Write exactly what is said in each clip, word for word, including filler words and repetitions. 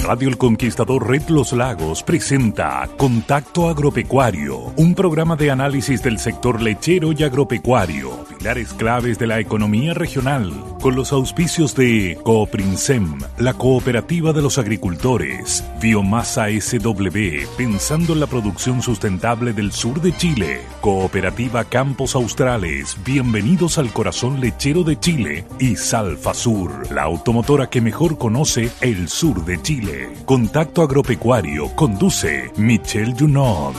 Radio El Conquistador Red Los Lagos presenta Contacto Agropecuario, un programa de análisis del sector lechero y agropecuario, pilares claves de la economía regional, con los auspicios de Cooprinsem, la cooperativa de los agricultores, Biomasa S W, pensando en la producción sustentable del sur de Chile, Cooperativa Campos Australes, bienvenidos al corazón lechero de Chile, y Salfasur, la automotora que mejor conoce el sur de Chile. Contacto Agropecuario conduce Michel Junod.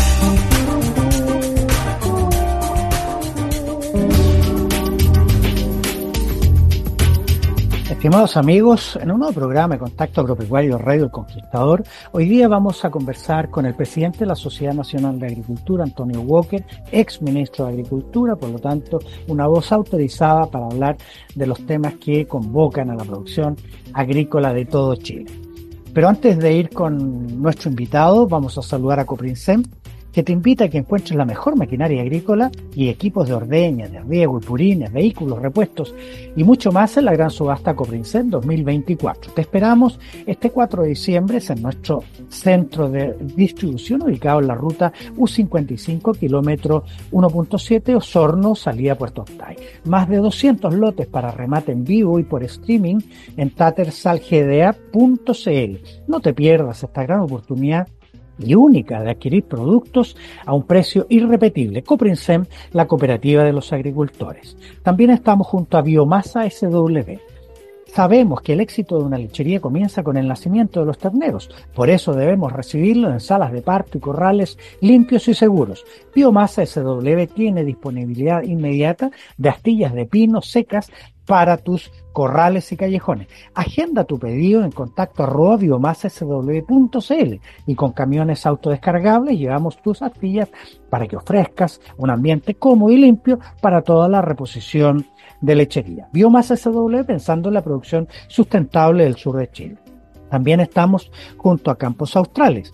Estimados amigos, en un nuevo programa de Contacto Agropecuario Radio El Conquistador, hoy día vamos a conversar con el presidente de la Sociedad Nacional de Agricultura, Antonio Walker, ex ministro de Agricultura, por lo tanto, una voz autorizada para hablar de los temas que convocan a la producción agrícola de todo Chile. Pero antes de ir con nuestro invitado, vamos a saludar a Cooprinsem, que te invita a que encuentres la mejor maquinaria agrícola y equipos de ordeña, de riego y purines, vehículos, repuestos y mucho más en la gran subasta Cooprinsem dos mil veinticuatro. Te esperamos este cuatro de diciembre en nuestro centro de distribución ubicado en la ruta U cincuenta y cinco, kilómetro uno punto siete, Osorno, salida Puerto Octay. Más de doscientos lotes para remate en vivo y por streaming en tattersall g d a punto c l. No te pierdas esta gran oportunidad y única de adquirir productos a un precio irrepetible. Cooprinsem, la cooperativa de los agricultores. También estamos junto a Biomasa S W. Sabemos que el éxito de una lechería comienza con el nacimiento de los terneros, por eso debemos recibirlo en salas de parto y corrales limpios y seguros. Biomasa S W tiene disponibilidad inmediata de astillas de pino secas para tus corrales y callejones. Agenda tu pedido en contacto arroba biomasa s w punto c l y con camiones autodescargables llevamos tus astillas para que ofrezcas un ambiente cómodo y limpio para toda la reposición de lechería. Biomasa S W, pensando en la producción sustentable del sur de Chile. También estamos junto a Campos Australes,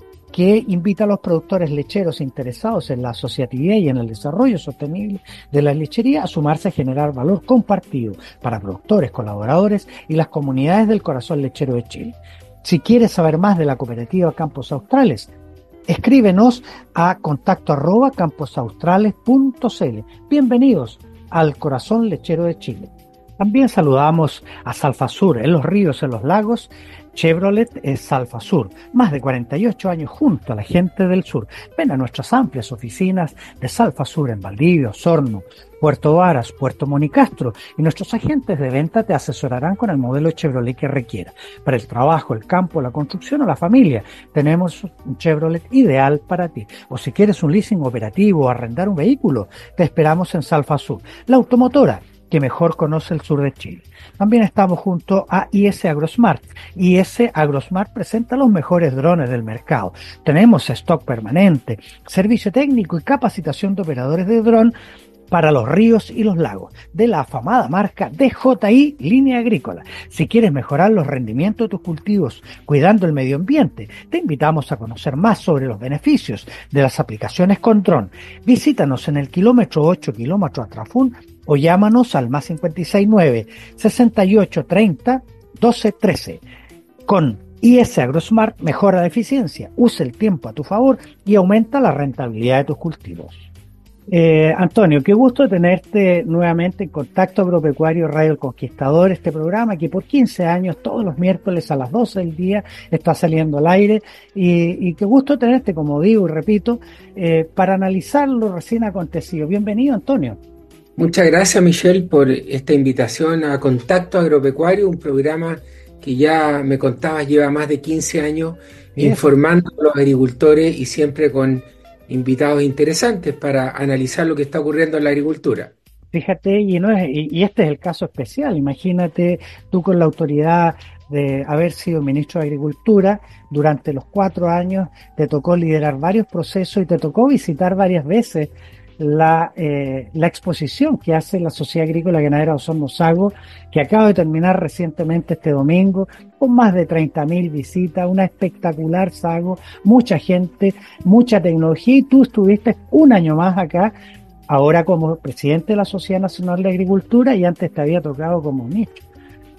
que invita a los productores lecheros interesados en la asociatividad y en el desarrollo sostenible de la lechería a sumarse a generar valor compartido para productores, colaboradores y las comunidades del corazón lechero de Chile. Si quieres saber más de la cooperativa Campos Australes, escríbenos a contacto arroba camposaustrales punto c l. Bienvenidos al corazón lechero de Chile. También saludamos a Salfasur, en los ríos, en los lagos. Chevrolet es Salfasur, más de cuarenta y ocho años junto a la gente del sur. Ven a nuestras amplias oficinas de Salfasur en Valdivia, Osorno, Puerto Varas, Puerto Monicastro, y nuestros agentes de venta te asesorarán con el modelo Chevrolet que requiera. Para el trabajo, el campo, la construcción o la familia, tenemos un Chevrolet ideal para ti. O si quieres un leasing operativo o arrendar un vehículo, te esperamos en Salfasur, la automotora que mejor conoce el sur de Chile. También estamos junto a I S AgroSmart. I S AgroSmart presenta los mejores drones del mercado. Tenemos stock permanente, servicio técnico y capacitación de operadores de dron para los ríos y los lagos, de la afamada marca D J I Línea Agrícola. Si quieres mejorar los rendimientos de tus cultivos cuidando el medio ambiente, te invitamos a conocer más sobre los beneficios de las aplicaciones con dron. Visítanos en el kilómetro ocho, kilómetro Atrafún, o llámanos al más cinco seis nueve, sesenta y ocho, treinta, doce, trece. Con I S AgroSmart mejora la eficiencia, usa el tiempo a tu favor y aumenta la rentabilidad de tus cultivos. Eh, Antonio, qué gusto tenerte nuevamente en Contacto Agropecuario Radio El Conquistador, este programa que por quince años, todos los miércoles a las doce del día, está saliendo al aire, y, y qué gusto tenerte, como digo y repito, eh, para analizar lo recién acontecido. Bienvenido, Antonio. Muchas gracias, Michelle, por esta invitación a Contacto Agropecuario, un programa que ya me contabas lleva más de quince años Bien. informando a los agricultores y siempre con invitados interesantes para analizar lo que está ocurriendo en la agricultura. Fíjate, y, no es, y, y este es el caso especial. Imagínate tú con la autoridad de haber sido ministro de Agricultura durante los cuatro años, te tocó liderar varios procesos y te tocó visitar varias veces la, eh, la exposición que hace la Sociedad Agrícola Ganadera Osorno Sago, que acaba de terminar recientemente este domingo, con más de treinta mil visitas, una espectacular Sago, mucha gente, mucha tecnología, y tú estuviste un año más acá, ahora como presidente de la Sociedad Nacional de Agricultura, y antes te había tocado como ministro.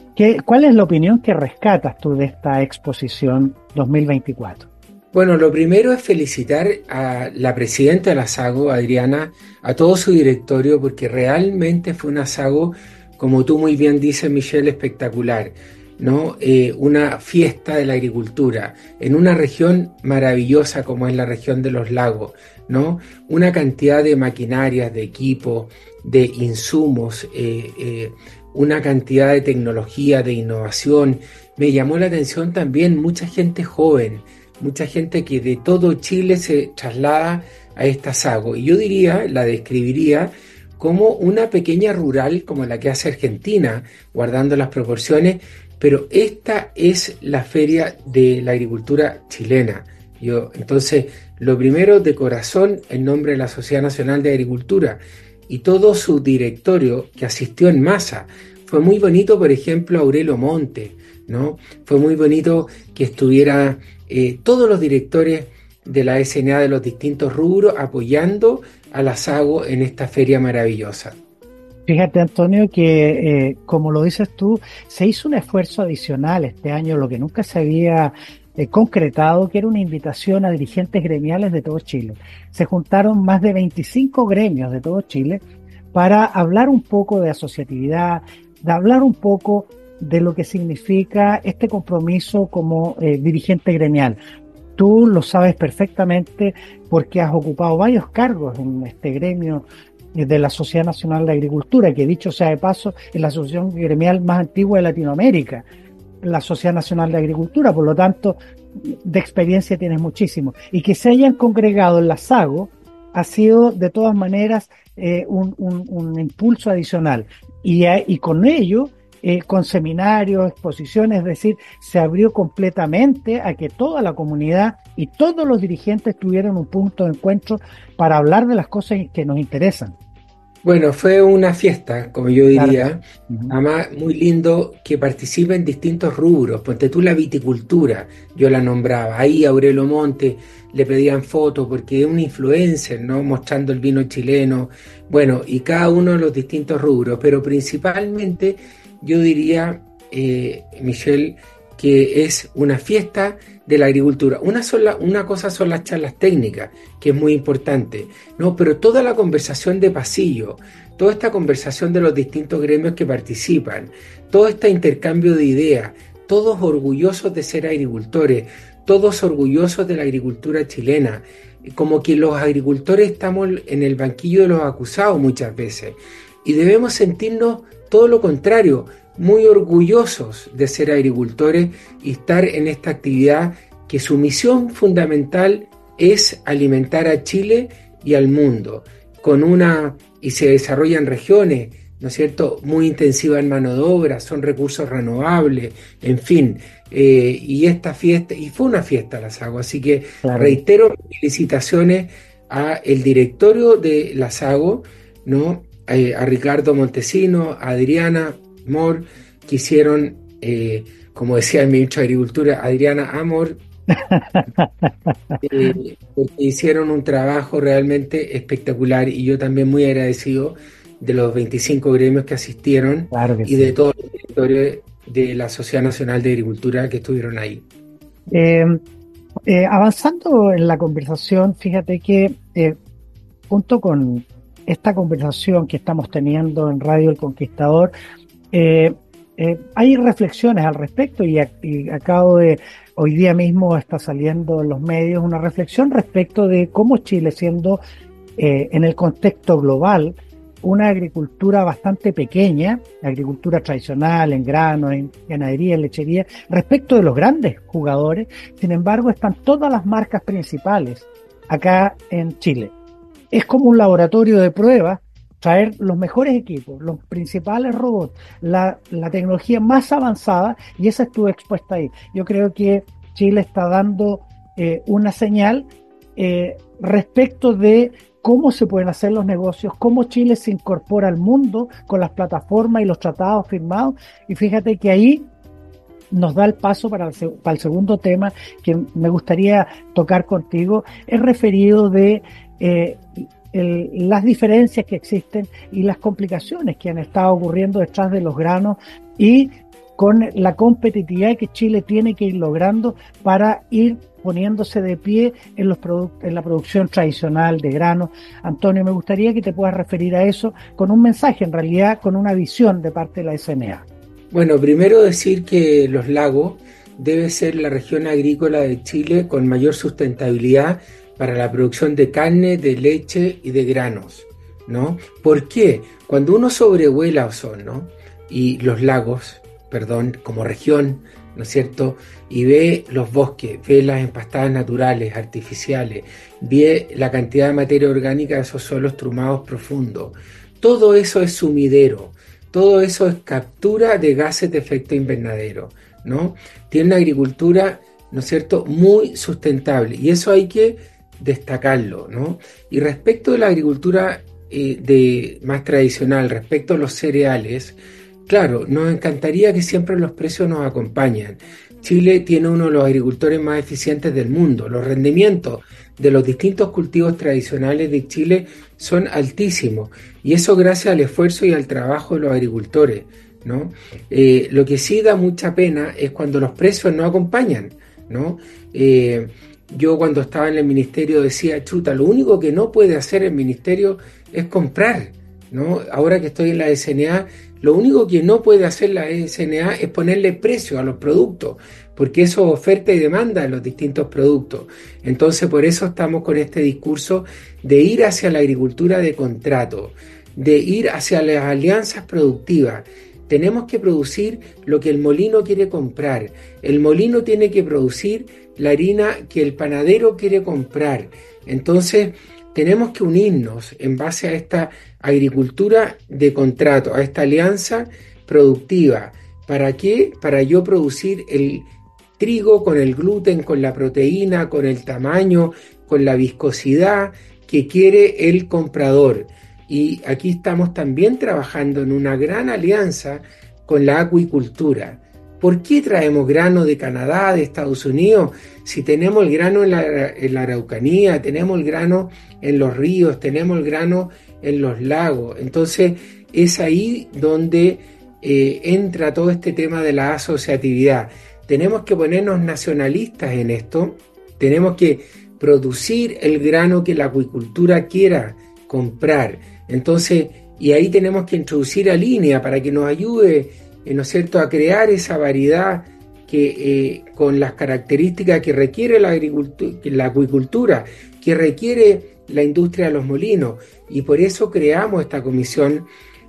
¿Qué, ¿Cuál es la opinión que rescatas tú de esta exposición dos mil veinticuatro? Bueno, lo primero es felicitar a la presidenta de la SAGO, Adriana, a todo su directorio, porque realmente fue una SAGO, como tú muy bien dices, Michelle, espectacular, ¿no? Eh, una fiesta de la agricultura en una región maravillosa como es la región de los lagos, ¿no? Una cantidad de maquinarias, de equipos, de insumos, eh, eh, una cantidad de tecnología, de innovación. Me llamó la atención también mucha gente joven, mucha gente que de todo Chile se traslada a esta SAGO. Y yo diría, la describiría como una pequeña rural como la que hace Argentina, guardando las proporciones, pero esta es la feria de la agricultura chilena. Yo, entonces, lo primero, de corazón, en nombre de la Sociedad Nacional de Agricultura y todo su directorio que asistió en masa. Fue muy bonito, por ejemplo, Aurelio Monte, ¿no? Fue muy bonito que estuviera eh, todos los directores de la S N A de los distintos rubros apoyando a la SAGO en esta feria maravillosa. Fíjate, Antonio, que eh, como lo dices tú, se hizo un esfuerzo adicional este año, lo que nunca se había eh, concretado, que era una invitación a dirigentes gremiales de todo Chile. Se juntaron más de veinticinco gremios de todo Chile para hablar un poco de asociatividad, de hablar un poco de lo que significa este compromiso como eh, dirigente gremial. Tú lo sabes perfectamente porque has ocupado varios cargos en este gremio de la Sociedad Nacional de Agricultura, que dicho sea de paso, es la asociación gremial más antigua de Latinoamérica, la Sociedad Nacional de Agricultura, por lo tanto, de experiencia tienes muchísimo. Y que se hayan congregado en la SAGO ha sido, de todas maneras, eh, un, un, un impulso adicional. Y, y con ello, eh, con seminarios, exposiciones, es decir, se abrió completamente a que toda la comunidad y todos los dirigentes tuvieran un punto de encuentro para hablar de las cosas que nos interesan. Bueno, fue una fiesta, como yo diría, Claro. Uh-huh. además muy lindo que participe en distintos rubros. Ponte tú la viticultura, yo la nombraba, ahí a Aurelio Monte le pedían fotos porque es un influencer, ¿no? Mostrando el vino chileno, bueno, y cada uno de los distintos rubros, pero principalmente yo diría, eh, Michelle, que es una fiesta de la agricultura. Una, sola, una cosa son las charlas técnicas, que es muy importante, ¿no? Pero toda la conversación de pasillo, toda esta conversación de los distintos gremios que participan, todo este intercambio de ideas, todos orgullosos de ser agricultores, todos orgullosos de la agricultura chilena, como que los agricultores estamos en el banquillo de los acusados muchas veces, y debemos sentirnos todo lo contrario, muy orgullosos de ser agricultores y estar en esta actividad que su misión fundamental es alimentar a Chile y al mundo, con una, y se desarrolla en regiones, ¿no es cierto?, muy intensiva en mano de obra, son recursos renovables, en fin, eh, y esta fiesta, y fue una fiesta la SAGO, así que claro, reitero felicitaciones a el directorio de la SAGO, ¿no?, eh, a Ricardo Montesino, a Adriana Mor, que hicieron, eh, como decía el ministro de Agricultura, Adriana Amor, eh, porque hicieron un trabajo realmente espectacular, y yo también muy agradecido de los veinticinco gremios que asistieron, claro que y sí, de todos los directores de la Sociedad Nacional de Agricultura que estuvieron ahí. Eh, eh, avanzando en la conversación, fíjate que eh, junto con esta conversación que estamos teniendo en Radio El Conquistador, eh, eh, hay reflexiones al respecto, y, a, y acabo de, hoy día mismo está saliendo en los medios una reflexión respecto de cómo Chile, siendo eh, en el contexto global una agricultura bastante pequeña, agricultura tradicional en grano, en ganadería, en lechería, respecto de los grandes jugadores, sin embargo están todas las marcas principales acá en Chile. Es como un laboratorio de pruebas, traer los mejores equipos, los principales robots, la, la tecnología más avanzada, y esa estuvo expuesta ahí. Yo creo que Chile está dando eh, una señal eh, respecto de cómo se pueden hacer los negocios, cómo Chile se incorpora al mundo con las plataformas y los tratados firmados, y fíjate que ahí nos da el paso para el, para el segundo tema que me gustaría tocar contigo, es referido de eh, el, las diferencias que existen y las complicaciones que han estado ocurriendo detrás de los granos, y con la competitividad que Chile tiene que ir logrando para ir poniéndose de pie en los product- en la producción tradicional de granos. Antonio, me gustaría que te puedas referir a eso con un mensaje, en realidad con una visión de parte de la S N A. Bueno, primero decir que los lagos debe ser la región agrícola de Chile con mayor sustentabilidad para la producción de carne, de leche y de granos, ¿no? ¿Por qué? Cuando uno sobrevuela Osorno y los lagos, perdón, como región, ¿no es cierto?, y ve los bosques, ve las empastadas naturales, artificiales, ve la cantidad de materia orgánica de esos suelos trumados profundos, todo eso es sumidero, todo eso es captura de gases de efecto invernadero, ¿no? Tiene una agricultura, ¿no es cierto?, muy sustentable, y eso hay que destacarlo, ¿no? Y respecto de la agricultura eh, de, más tradicional, respecto a los cereales, claro, nos encantaría que siempre los precios nos acompañen. Chile tiene uno de los agricultores más eficientes del mundo. Los rendimientos de los distintos cultivos tradicionales de Chile son altísimos, y eso gracias al esfuerzo y al trabajo de los agricultores, ¿no? Eh, lo que sí da mucha pena es cuando los precios no acompañan, ¿no? Eh, yo cuando estaba en el ministerio decía, chuta, lo único que no puede hacer el ministerio es comprar, ¿no? Ahora que estoy en la S N A, lo único que no puede hacer la S N A es ponerle precio a los productos, porque eso es oferta y demanda de los distintos productos. Entonces, por eso estamos con este discurso de ir hacia la agricultura de contrato, de ir hacia las alianzas productivas. Tenemos que producir lo que el molino quiere comprar. El molino tiene que producir la harina que el panadero quiere comprar. Entonces, tenemos que unirnos en base a esta agricultura de contrato, a esta alianza productiva. ¿Para qué? Para yo producir el trigo con el gluten, con la proteína, con el tamaño, con la viscosidad que quiere el comprador. Y aquí estamos también trabajando en una gran alianza con la acuicultura. ¿Por qué traemos grano de Canadá, de Estados Unidos? Si tenemos el grano en la, en la Araucanía, tenemos el grano en los ríos, tenemos el grano en los lagos. Entonces es ahí donde eh, entra todo este tema de la asociatividad. Tenemos que ponernos nacionalistas en esto, tenemos que producir el grano que la acuicultura quiera comprar. Entonces, y ahí tenemos que introducir a línea para que nos ayude, ¿no es cierto?, a crear esa variedad que eh, con las características que requiere la agricultura, la acuicultura, que requiere la industria de los molinos, y por eso creamos esta comisión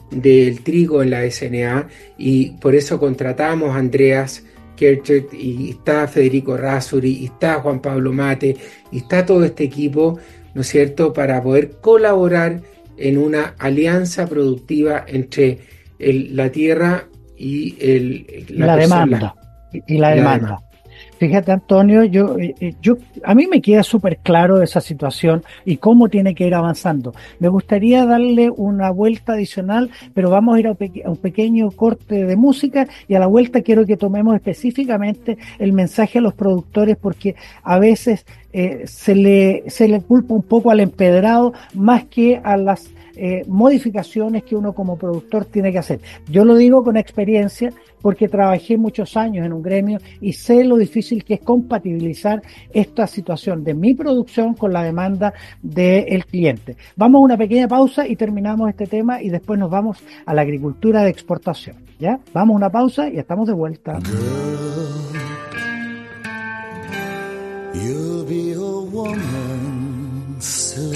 del trigo en la S N A, y por eso contratamos a Andreas Kerchert, y está Federico Razzuri, y está Juan Pablo Mate, y está todo este equipo, ¿no es cierto?, para poder colaborar en una alianza productiva entre el, la tierra y el, la, la persona, demanda. Y la, la demanda. demanda. Fíjate, Antonio, yo, yo, a mí me queda súper claro esa situación y cómo tiene que ir avanzando. Me gustaría darle una vuelta adicional, pero vamos a ir a un, peque- a un pequeño corte de música, y a la vuelta quiero que tomemos específicamente el mensaje a los productores, porque a veces eh, se le, se le culpa un poco al empedrado más que a las Eh, modificaciones que uno como productor tiene que hacer. Yo lo digo con experiencia porque trabajé muchos años en un gremio y sé lo difícil que es compatibilizar esta situación de mi producción con la demanda del cliente. Vamos a una pequeña pausa y terminamos este tema, y después nos vamos a la agricultura de exportación. ¿Ya? Vamos a una pausa y estamos de vuelta. Girl, you'll be a woman soon.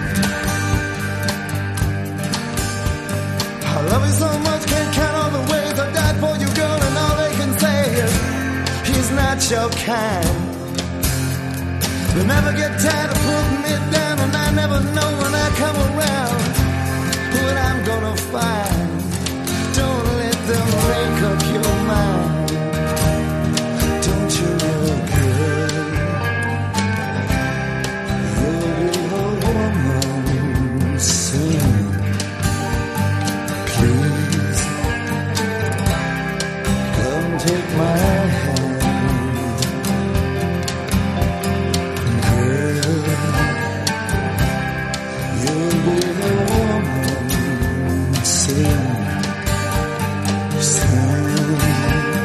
I love you so much, can't count all the ways I died for you, girl, and all they can say is he's not your kind. They never get tired of putting me down, and I never know when I come around what I'm gonna find. Don't let them make up your mind. Don't you know, girl, you'll be a woman soon. Please, come take my hand, girl. You'll be a woman soon, soon.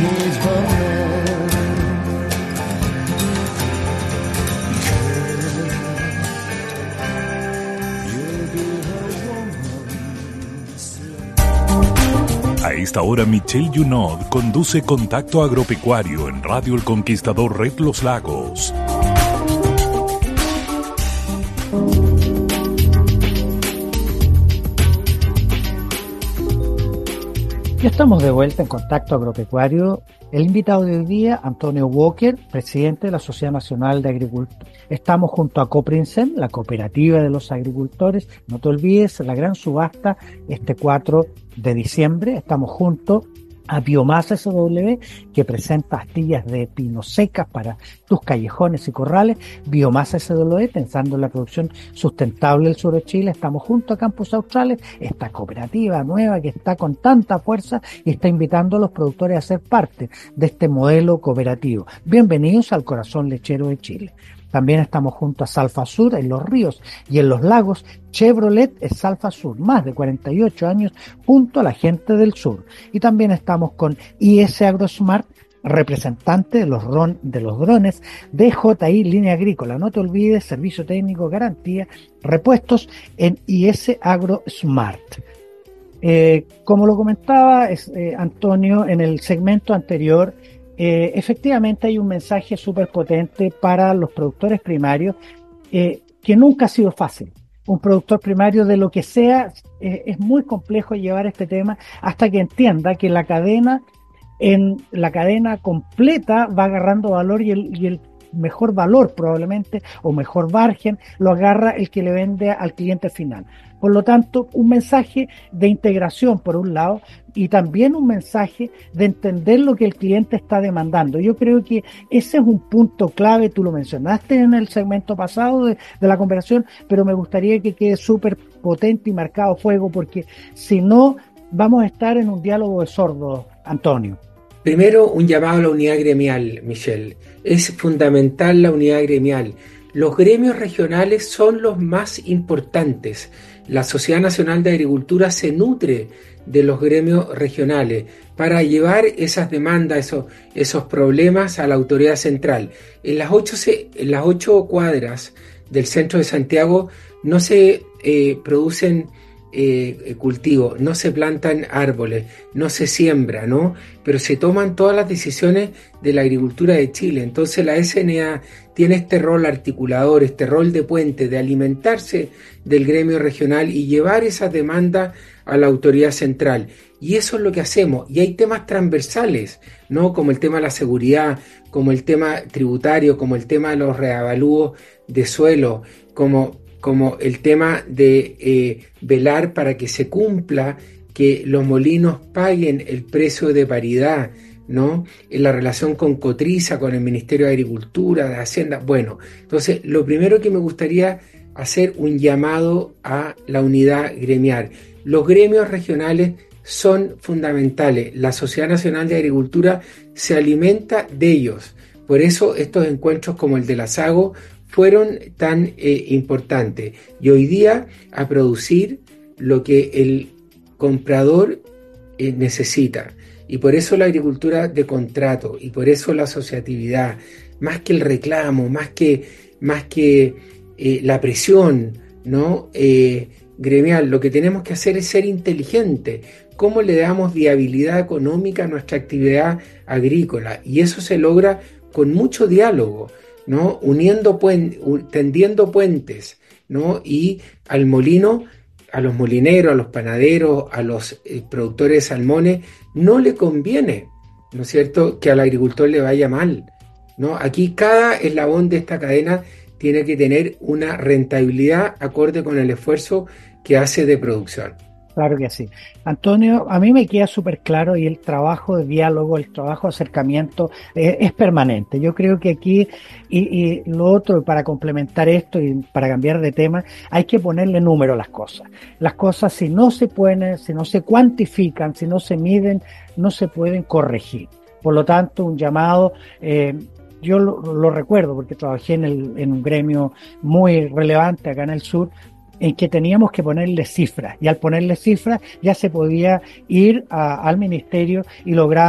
needs but man. You'll be her woman. A esta hora, Michelle Junot conduce Contacto Agropecuario en Radio El Conquistador Red Los Lagos. Ya estamos de vuelta en Contacto Agropecuario. El invitado de hoy día, Antonio Walker, presidente de la Sociedad Nacional de Agricultura. Estamos junto a Coprinsen, la cooperativa de los agricultores. No te olvides, la gran subasta este cuatro de diciembre. Estamos junto a Biomasa S W, que presenta astillas de pino secas para tus callejones y corrales. Biomasa S W, pensando en la producción sustentable del sur de Chile. Estamos junto a Campus Australes, esta cooperativa nueva que está con tanta fuerza y está invitando a los productores a ser parte de este modelo cooperativo. Bienvenidos al corazón lechero de Chile. También estamos junto a Salfa Sur en los ríos y en los lagos. Chevrolet es Salfa Sur, más de cuarenta y ocho años junto a la gente del sur. Y también estamos con I S AgroSmart, representante de los, ron, de los drones D J I Línea Agrícola. No te olvides, servicio técnico, garantía, repuestos en I S AgroSmart. Eh, como lo comentaba es, eh, Antonio en el segmento anterior, Eh, efectivamente hay un mensaje súper potente para los productores primarios eh, que nunca ha sido fácil. Un productor primario de lo que sea, eh, es muy complejo llevar este tema hasta que entienda que la cadena, en la cadena completa va agarrando valor y el, y el mejor valor probablemente, o mejor margen, lo agarra el que le vende al cliente final. Por lo tanto, un mensaje de integración por un lado y también un mensaje de entender lo que el cliente está demandando. Yo creo que ese es un punto clave, tú lo mencionaste en el segmento pasado de, de la conversación, pero me gustaría que quede súper potente y marcado a fuego, porque si no, vamos a estar en un diálogo de sordos, Antonio. Primero, un llamado a la unidad gremial, Michelle. Es fundamental la unidad gremial. Los gremios regionales son los más importantes. La Sociedad Nacional de Agricultura se nutre de los gremios regionales para llevar esas demandas, esos, esos problemas a la autoridad central. En las ocho, en las ocho cuadras del centro de Santiago no se eh, producen eh, cultivos, no se plantan árboles, no se siembra, ¿no? Pero se toman todas las decisiones de la agricultura de Chile. Entonces la S N A tiene este rol articulador, este rol de puente, de alimentarse del gremio regional y llevar esas demandas a la autoridad central. Y eso es lo que hacemos. Y hay temas transversales, ¿no? Como el tema de la seguridad, como el tema tributario, como el tema de los reavalúos de suelo, como, como el tema de eh, velar para que se cumpla, que los molinos paguen el precio de paridad, ¿no? En la relación con Cotriza, con el Ministerio de Agricultura, de Hacienda. Bueno, entonces lo primero que me gustaría hacer un llamado a la unidad gremial. Los gremios regionales son fundamentales. La Sociedad Nacional de Agricultura se alimenta de ellos. Por eso estos encuentros como el de la SAGO fueron tan eh, importantes. Y hoy día a producir lo que el comprador eh, necesita. Y por eso la agricultura de contrato, y por eso la asociatividad, más que el reclamo, más que, más que eh, la presión, ¿no? Eh, gremial, lo que tenemos que hacer es ser inteligentes. ¿Cómo le damos viabilidad económica a nuestra actividad agrícola? Y eso se logra con mucho diálogo, ¿no? Uniendo puen- tendiendo puentes, ¿no? Y al molino, a los molineros, a los panaderos, a los eh, productores de salmones, no le conviene, ¿no es cierto?, que al agricultor le vaya mal, ¿no? Aquí cada eslabón de esta cadena tiene que tener una rentabilidad acorde con el esfuerzo que hace de producción. Claro que sí. Antonio, a mí me queda súper claro y el trabajo de diálogo, el trabajo de acercamiento eh, es permanente. Yo creo que aquí, y, y lo otro, para complementar esto y para cambiar de tema, hay que ponerle número a las cosas. Las cosas, si no se pueden, si no se cuantifican, si no se miden, no se pueden corregir. Por lo tanto, un llamado, eh, yo lo, lo recuerdo porque trabajé en, el, en un gremio muy relevante acá en el sur, en que teníamos que ponerle cifras, y al ponerle cifras ya se podía ir a, al ministerio y lograr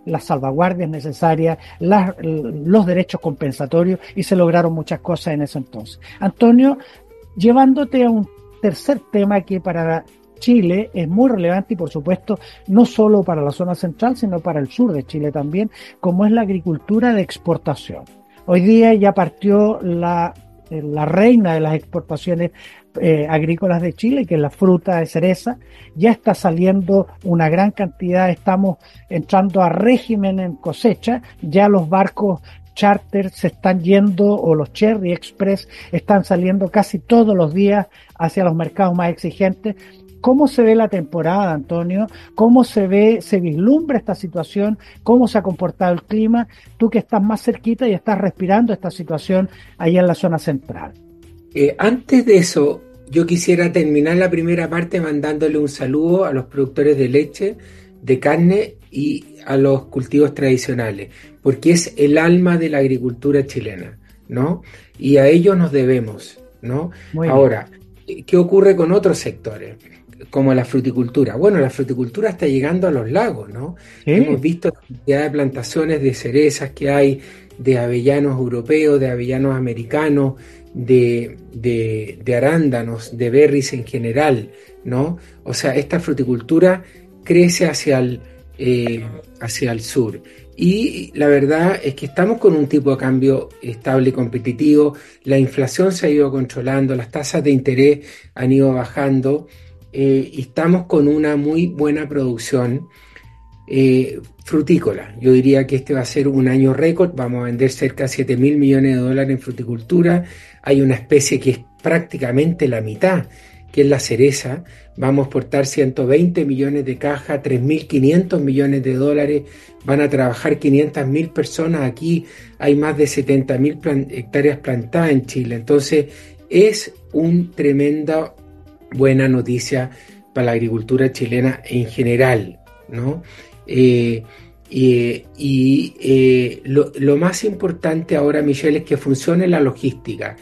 las salvaguardias necesarias, las, los derechos compensatorios, y se lograron muchas cosas en ese entonces. Antonio, llevándote a un tercer tema que para Chile es muy relevante y por supuesto no solo para la zona central, sino para el sur de Chile también, como es la agricultura de exportación. Hoy día ya partió la, la reina de las exportaciones eh, agrícolas de Chile, que es la fruta de cereza. Ya está saliendo una gran cantidad, estamos entrando a régimen en cosecha, ya los barcos charter se están yendo, o los Cherry Express están saliendo casi todos los días hacia los mercados más exigentes. ¿Cómo se ve la temporada, Antonio? ¿Cómo se ve, se vislumbra esta situación? ¿Cómo se ha comportado el clima? Tú que estás más cerquita y estás respirando esta situación allá en la zona central. Eh, antes de eso, yo quisiera terminar la primera parte mandándole un saludo a los productores de leche, de carne y a los cultivos tradicionales, porque es el alma de la agricultura chilena, ¿no? Y a ellos nos debemos, ¿no? Ahora, ¿qué ocurre con otros sectores? Como la fruticultura. Bueno, la fruticultura está llegando a los lagos, ¿no? Sí. Hemos visto la cantidad de plantaciones de cerezas que hay, de avellanos europeos, de avellanos americanos, de, de, de arándanos, de berries en general, ¿no? O sea, esta fruticultura crece hacia el, eh, hacia el sur. Y la verdad es que estamos con un tipo de cambio estable y competitivo, la inflación se ha ido controlando, las tasas de interés han ido bajando, eh, y estamos con una muy buena producción eh, frutícola. Yo diría que este va a ser un año récord, vamos a vender cerca de siete mil millones de dólares en fruticultura. Hay una especie que es prácticamente la mitad, que es la cereza. Vamos a exportar ciento veinte millones de cajas, tres mil quinientos millones de dólares, van a trabajar quinientas mil personas aquí, hay más de setenta mil plan- hectáreas plantadas en Chile. Entonces es una tremenda buena noticia para la agricultura chilena en general, ¿no? Eh, y y eh, lo, lo más importante ahora, Michelle, es que funcione la logística.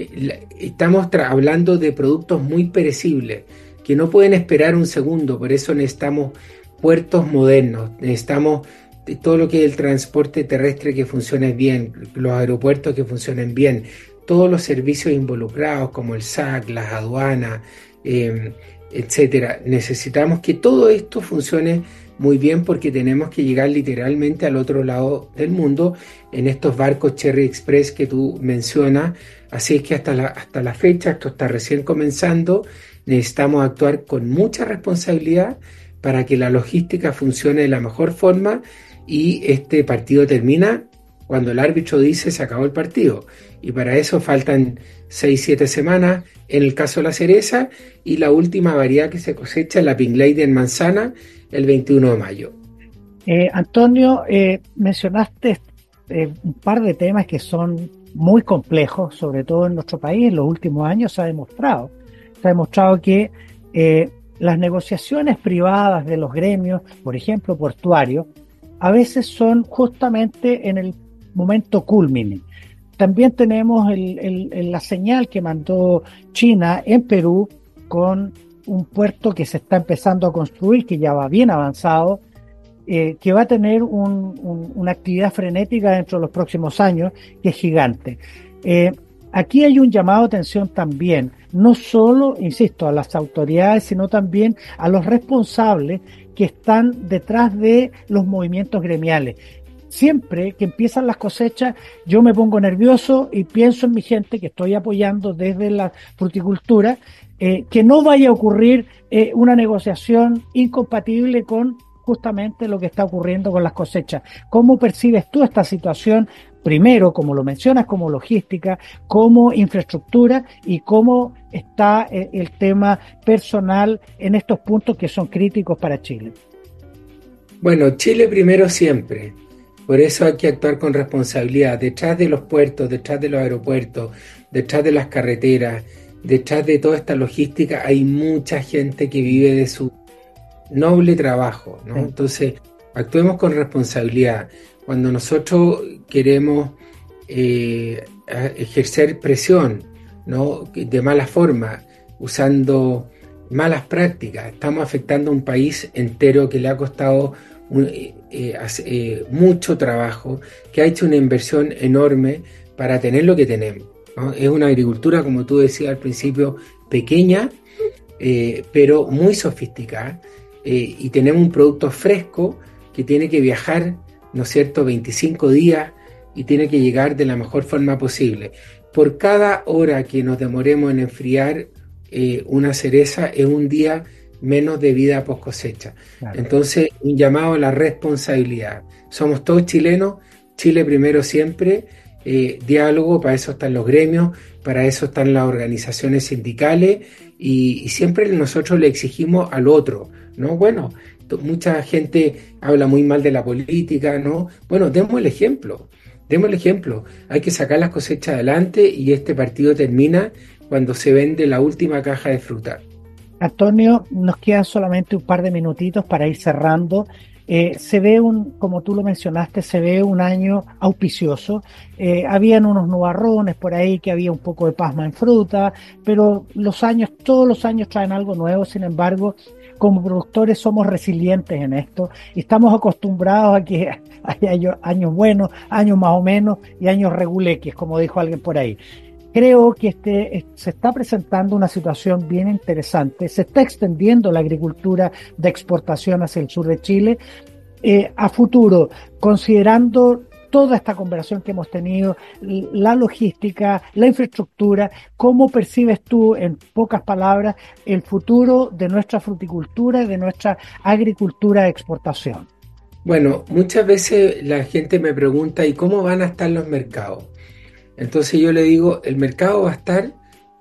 Estamos tra- hablando de productos muy perecibles que no pueden esperar un segundo, por eso necesitamos puertos modernos, necesitamos todo lo que es el transporte terrestre que funcione bien, los aeropuertos que funcionen bien, todos los servicios involucrados como el S A C, las aduanas, eh, etcétera. Necesitamos que todo esto funcione muy bien porque tenemos que llegar literalmente al otro lado del mundo en estos barcos Cherry Express que tú mencionas. Así es que hasta la, hasta la fecha, esto está recién comenzando, necesitamos actuar con mucha responsabilidad para que la logística funcione de la mejor forma y este partido termina cuando el árbitro dice se acabó el partido. Y para eso faltan seis siete semanas en el caso de la cereza, y la última variedad que se cosecha es la Pink Lady en manzana el veintiuno de mayo. Eh, Antonio, eh, mencionaste eh, un par de temas que son muy complejos, sobre todo en nuestro país. En los últimos años se ha demostrado, se ha demostrado que eh, las negociaciones privadas de los gremios, por ejemplo portuarios, a veces son justamente en el momento culmine. También tenemos el, el, el, la señal que mandó China en Perú con un puerto que se está empezando a construir, que ya va bien avanzado, eh, que va a tener un, un, una actividad frenética dentro de los próximos años, que es gigante. Eh, aquí hay un llamado de atención también, no solo, insisto, a las autoridades, sino también a los responsables que están detrás de los movimientos gremiales. Siempre que empiezan las cosechas, yo me pongo nervioso y pienso en mi gente que estoy apoyando desde la fruticultura, eh, que no vaya a ocurrir eh, una negociación incompatible con justamente lo que está ocurriendo con las cosechas. ¿Cómo percibes tú esta situación? Primero, como lo mencionas, como logística, como infraestructura, y cómo está eh, el tema personal en estos puntos que son críticos para Chile. Bueno, Chile primero siempre. Por eso hay que actuar con responsabilidad. Detrás de los puertos, detrás de los aeropuertos, detrás de las carreteras, detrás de toda esta logística hay mucha gente que vive de su noble trabajo, ¿no? Entonces, actuemos con responsabilidad. Cuando nosotros queremos eh, ejercer presión, ¿no?, de mala forma, usando malas prácticas, estamos afectando a un país entero que le ha costado un, eh, eh, mucho trabajo, que ha hecho una inversión enorme para tener lo que tenemos, ¿no? Es una agricultura, como tú decías al principio, pequeña, eh, pero muy sofisticada, eh, y tenemos un producto fresco que tiene que viajar, ¿no es cierto?, veinticinco días y tiene que llegar de la mejor forma posible. Por cada hora que nos demoremos en enfriar eh, una cereza es un día menos de vida post cosecha. Claro. Entonces, un llamado a la responsabilidad. Somos todos chilenos, Chile primero siempre, eh, diálogo, para eso están los gremios, para eso están las organizaciones sindicales, y, y siempre nosotros le exigimos al otro, ¿no? Bueno, mucha gente habla muy mal de la política, ¿no? Bueno, demos el ejemplo, demos el ejemplo. Hay que sacar las cosechas adelante y este partido termina cuando se vende la última caja de fruta. Antonio, nos quedan solamente un par de minutitos para ir cerrando. Eh, se ve un, como tú lo mencionaste, se ve un año auspicioso. Eh, habían unos nubarrones por ahí, que había un poco de pasma en fruta, pero los años, todos los años traen algo nuevo. Sin embargo, como productores somos resilientes en esto y estamos acostumbrados a que hay años buenos, años más o menos y años reguleques, como dijo alguien por ahí. Creo que este, se está presentando una situación bien interesante. Se está extendiendo la agricultura de exportación hacia el sur de Chile. Eh, a futuro, considerando toda esta conversación que hemos tenido, la logística, la infraestructura, ¿cómo percibes tú, en pocas palabras, el futuro de nuestra fruticultura y de nuestra agricultura de exportación? Bueno, muchas veces la gente me pregunta, ¿y cómo van a estar los mercados? Entonces yo le digo, el mercado va a estar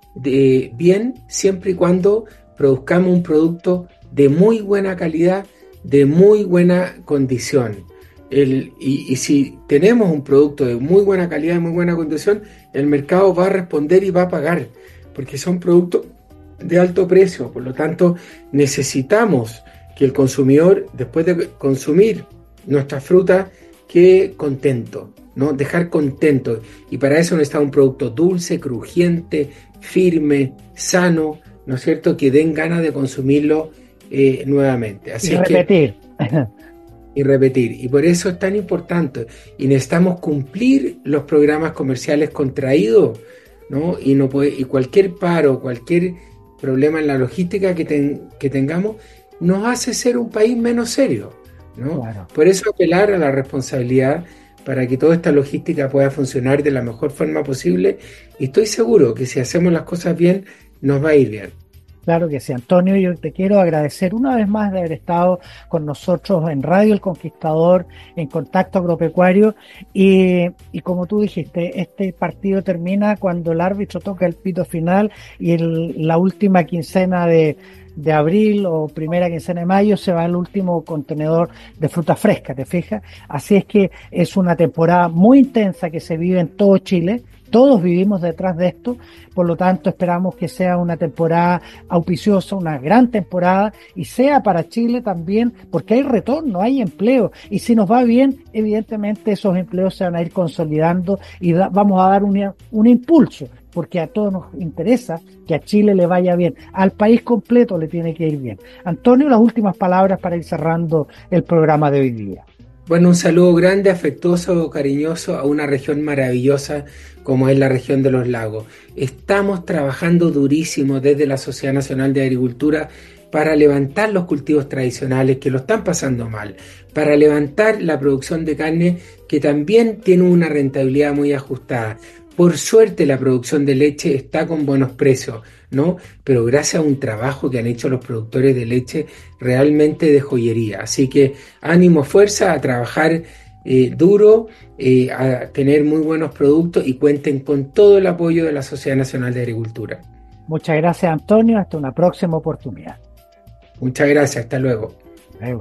de bien siempre y cuando produzcamos un producto de muy buena calidad, de muy buena condición. El, y, y si tenemos un producto de muy buena calidad y muy buena condición, el mercado va a responder y va a pagar, porque son productos de alto precio. Por lo tanto, necesitamos que el consumidor, después de consumir nuestra fruta, quede contento, ¿no? Dejar contento. Y para eso necesita un producto dulce, crujiente, firme, sano, ¿no es cierto?, que den ganas de consumirlo eh, nuevamente. Así y es repetir. Que, y repetir. Y por eso es tan importante. Y necesitamos cumplir los programas comerciales contraídos, ¿no? Y, no puede, y cualquier paro, cualquier problema en la logística que, ten, que tengamos, nos hace ser un país menos serio, ¿no? Claro. Por eso apelar a la responsabilidad para que toda esta logística pueda funcionar de la mejor forma posible, y estoy seguro que si hacemos las cosas bien, nos va a ir bien. Claro que sí, Antonio, yo te quiero agradecer una vez más de haber estado con nosotros en Radio El Conquistador, en Contacto Agropecuario, y, y como tú dijiste, este partido termina cuando el árbitro toca el pito final y el, la última quincena de de abril o primera quincena de mayo se va el último contenedor de fruta fresca, ¿te fijas? Así es que es una temporada muy intensa que se vive en todo Chile, todos vivimos detrás de esto, por lo tanto esperamos que sea una temporada auspiciosa, una gran temporada, y sea para Chile también, porque hay retorno, hay empleo, y si nos va bien, evidentemente esos empleos se van a ir consolidando y da, vamos a dar un, un impulso, porque a todos nos interesa que a Chile le vaya bien, al país completo le tiene que ir bien. Antonio, las últimas palabras para ir cerrando el programa de hoy día. Bueno, un saludo grande, afectuoso, cariñoso a una región maravillosa como es la región de los lagos. Estamos trabajando durísimo desde la Sociedad Nacional de Agricultura para levantar los cultivos tradicionales que lo están pasando mal, para levantar la producción de carne que también tiene una rentabilidad muy ajustada. Por suerte la producción de leche está con buenos precios, ¿no? Pero gracias a un trabajo que han hecho los productores de leche realmente de joyería. Así que ánimo, fuerza, a trabajar eh, duro, eh, a tener muy buenos productos y cuenten con todo el apoyo de la Sociedad Nacional de Agricultura. Muchas gracias, Antonio. Hasta una próxima oportunidad. Muchas gracias. Hasta luego. Luego.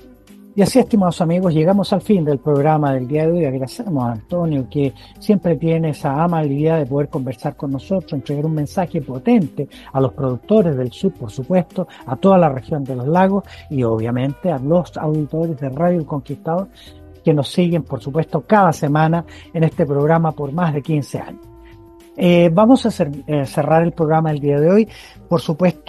Y así, estimados amigos, llegamos al fin del programa del día de hoy. Agradecemos a Antonio, que siempre tiene esa amabilidad de poder conversar con nosotros, entregar un mensaje potente a los productores del sur, por supuesto, a toda la región de los lagos y obviamente a los auditores de Radio El Conquistador que nos siguen, por supuesto, cada semana en este programa por más de quince años. Eh, vamos a cer- eh, cerrar el programa del día de hoy, por supuesto,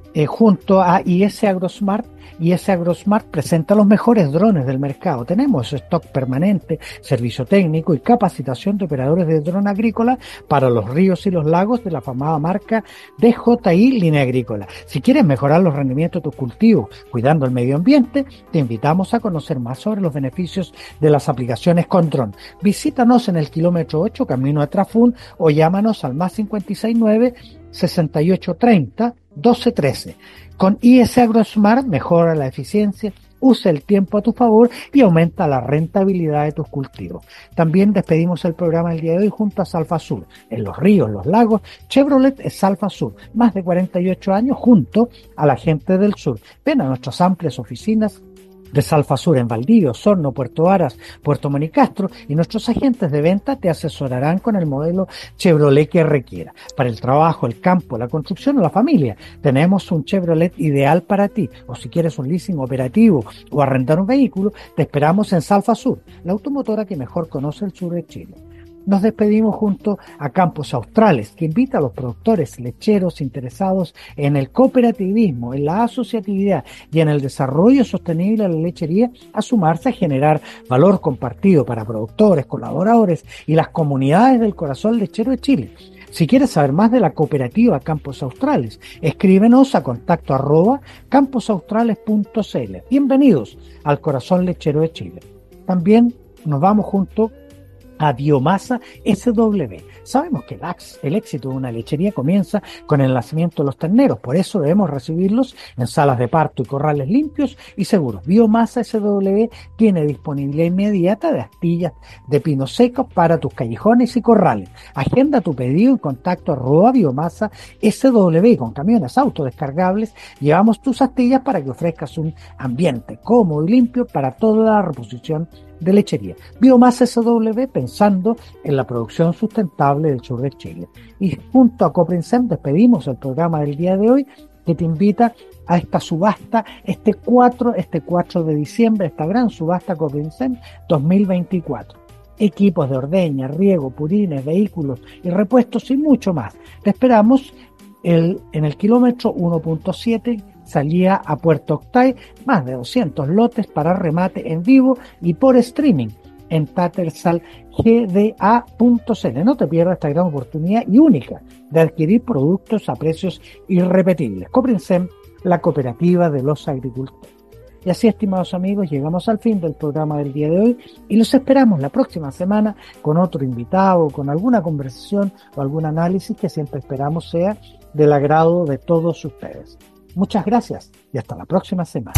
eh, junto a I S AgroSmart. I S AgroSmart presenta los mejores drones del mercado. Tenemos stock permanente, servicio técnico y capacitación de operadores de dron agrícola para los ríos y los lagos de la afamada marca D J I Línea Agrícola. Si quieres mejorar los rendimientos de tus cultivos cuidando el medio ambiente, te invitamos a conocer más sobre los beneficios de las aplicaciones con dron. Visítanos en el kilómetro ocho, camino a Trafún, o llámanos al más cinco seis nueve, sesenta y ocho treinta, doce trece. Con I S AgroSmart mejora la eficiencia, usa el tiempo a tu favor y aumenta la rentabilidad de tus cultivos. También despedimos el programa el día de hoy junto a Salfasur. En los ríos, los lagos, Chevrolet es Salfasur. Más de cuarenta y ocho años junto a la gente del sur. Ven a nuestras amplias oficinas de Salfasur en Valdivia, Osorno, Puerto Varas, Puerto Monicastro, y nuestros agentes de venta te asesorarán con el modelo Chevrolet que requiera. Para el trabajo, el campo, la construcción o la familia, tenemos un Chevrolet ideal para ti. O si quieres un leasing operativo o arrendar un vehículo, te esperamos en Salfasur, la automotora que mejor conoce el sur de Chile. Nos despedimos junto a Campos Australes, que invita a los productores lecheros interesados en el cooperativismo, en la asociatividad y en el desarrollo sostenible de la lechería a sumarse a generar valor compartido para productores, colaboradores y las comunidades del corazón lechero de Chile. Si quieres saber más de la cooperativa Campos Australes, escríbenos a contacto arroba camposaustrales punto c l. Bienvenidos al corazón lechero de Chile. También nos vamos junto a Biomasa S W. Sabemos que el éxito de una lechería comienza con el nacimiento de los terneros, por eso debemos recibirlos en salas de parto y corrales limpios y seguros. Biomasa S W tiene disponibilidad inmediata de astillas de pino seco para tus callejones y corrales. Agenda tu pedido en contacto arroba biomasa S W, y con camiones autodescargables llevamos tus astillas para que ofrezcas un ambiente cómodo y limpio para toda la reposición de lechería. Biomasa S W, pensando en la producción sustentable del sur de Chile. Y junto a Coprinsem despedimos el programa del día de hoy, que te invita a esta subasta este cuatro, este cuatro de diciembre, esta gran subasta Coprinsem dos mil veinticuatro. Equipos de ordeña, riego, purines, vehículos y repuestos y mucho más. Te esperamos el, en el kilómetro uno punto siete, salía a Puerto Octay, más de doscientos lotes para remate en vivo y por streaming en Tattersall G D A punto c l. No te pierdas esta gran oportunidad y única de adquirir productos a precios irrepetibles. Coprinsem, la cooperativa de los agricultores. Y así, estimados amigos, llegamos al fin del programa del día de hoy y los esperamos la próxima semana con otro invitado, con alguna conversación o algún análisis que siempre esperamos sea del agrado de todos ustedes. Muchas gracias y hasta la próxima semana.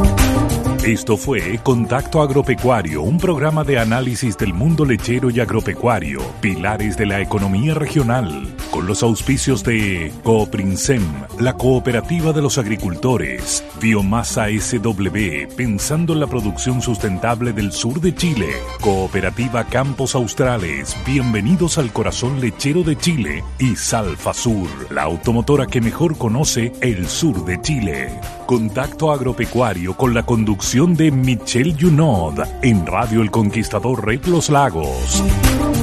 Esto fue Contacto Agropecuario, un programa de análisis del mundo lechero y agropecuario, pilares de la economía regional, con los auspicios de Coprinsem, la cooperativa de los agricultores, Biomasa S W, pensando en la producción sustentable del sur de Chile, Cooperativa Campos Australes, bienvenidos al corazón lechero de Chile, y Salfasur, la automotora que mejor conoce el sur de Chile. Contacto Agropecuario con la conducción de Michelle Junod en Radio El Conquistador Red Los Lagos.